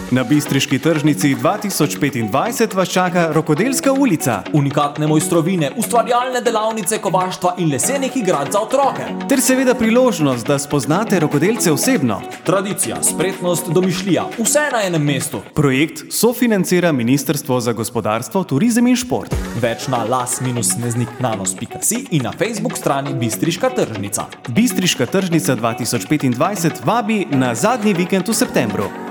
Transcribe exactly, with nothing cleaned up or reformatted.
Na Bistriški tržnici dva tisoč petindvajset vas čaka Rokodelska ulica. Unikatne mojstrovine, ustvarjalne delavnice kovaštva in lesenih igrat za otroke. Ter seveda priložnost, da spoznate rokodelce osebno. Tradicija, spretnost, domišljija, vse na enem mestu. Projekt sofinancira Ministrstvo za gospodarstvo, turizem in šport. Več na las minus sneznik nanos pika si in na Facebook strani Bistriška tržnica. Bistriška tržnica dva tisoč petindvajset vabi na zadnji vikend v septembru.